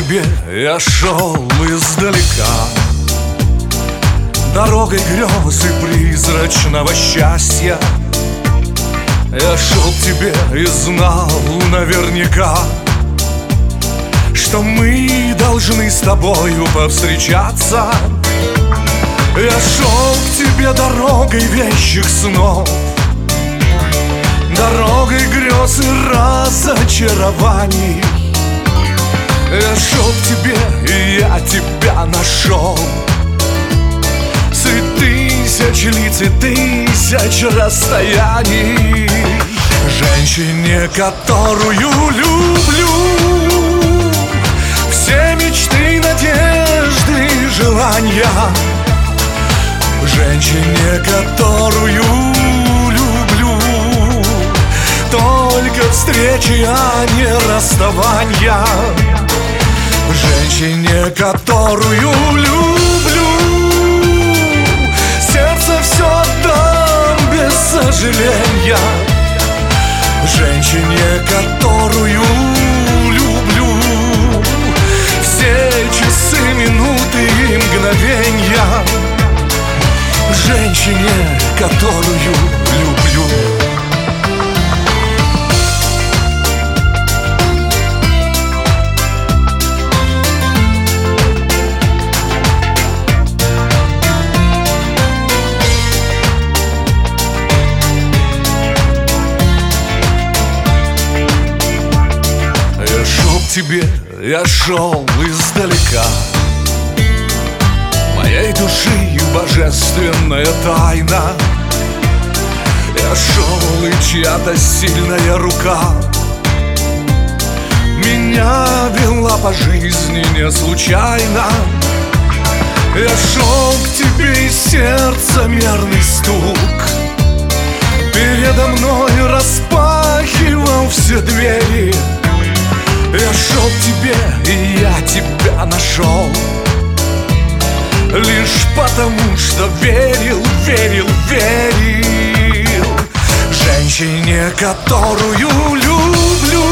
тебе я шел издалека, дорогой грез и призрачного счастья. Я шел к тебе и знал наверняка, что мы должны с тобою повстречаться. Я шел к тебе дорогой вещих снов, дорогой грез и разочарований. Я шел к тебе, и я тебя нашел. Средь тысяч лиц и тысяч расстояний. Женщине, которую люблю, все мечты, надежды и желания. Женщине, которую люблю, только встречи, а не расставания. Женщине, которую люблю, сердце все отдам без сожаления. Женщине, которую люблю, все часы, минуты и мгновенья. Женщине, которую люблю. Тебе я шел издалека, моей души божественная тайна. Я шел, и чья-то сильная рука меня вела по жизни не случайно. Я шел к тебе, и сердце мерный стук передо мной распахивал все двери. Я шел к тебе, и я тебя нашел, лишь потому, что верил, верил, верил. Женщине, которую люблю,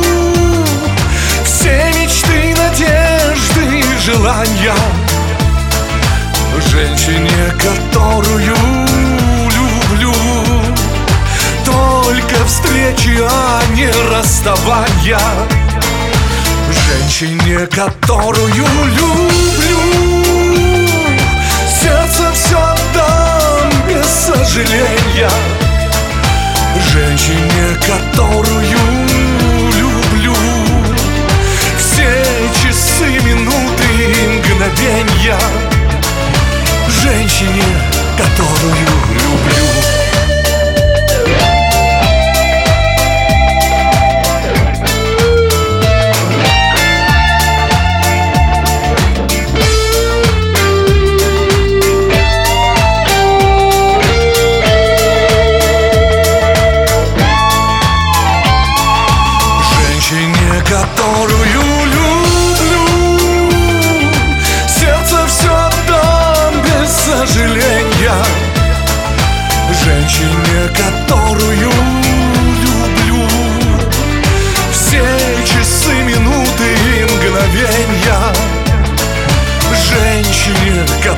все мечты, надежды и желания. Женщине, которую люблю, только встречи, а не расставания. Женщине, которую люблю, сердце все отдам без сожаления. Женщине, которую люблю, все часы, минуты и мгновенья. Женщине, которую люблю. Которую люблю, сердце все отдам без сожаления. Женщине, которую люблю, все часы, минуты и мгновенья. Женщине,